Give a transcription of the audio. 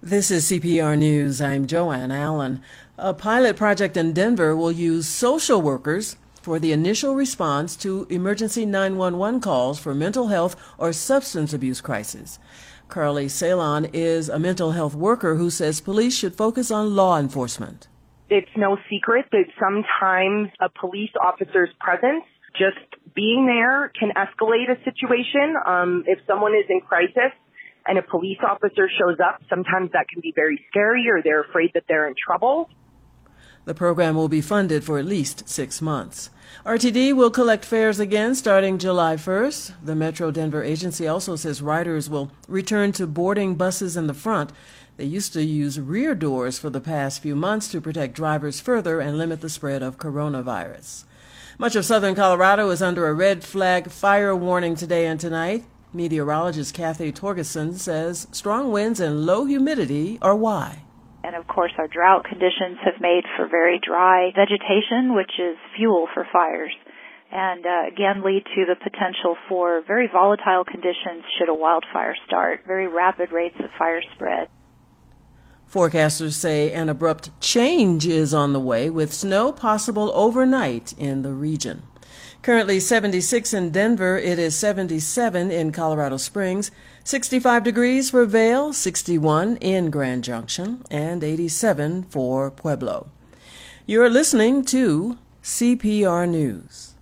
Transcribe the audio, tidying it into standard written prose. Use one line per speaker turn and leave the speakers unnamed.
This is CPR News. I'm Joanne Allen. A pilot project in Denver will use social workers for the initial response to emergency 911 calls for mental health or substance abuse crises. Carly Ceylon is a mental health worker who says police should focus on law enforcement.
It's no secret that sometimes a police officer's presence, just being there, can escalate a situation. If someone is in crisis and a police officer shows up, sometimes that can be very scary, or they're afraid that they're in trouble.
The program will be funded for at least 6 months. RTD will collect fares again starting July 1st. The Metro Denver agency also says riders will return to boarding buses in the front. They used to use rear doors for the past few months to protect drivers further and limit the spread of coronavirus. Much of southern Colorado is under a red flag fire warning today and tonight. Meteorologist Kathy Torgerson says strong winds and low humidity are why.
And of course, our drought conditions have made for very dry vegetation, which is fuel for fires, and again lead to the potential for very volatile conditions should a wildfire start, very rapid rates of fire spread.
Forecasters say an abrupt change is on the way, with snow possible overnight in the region. Currently 76 in Denver, it is 77 in Colorado Springs, 65 degrees for Vail, 61 in Grand Junction, and 87 for Pueblo. You're listening to CPR News.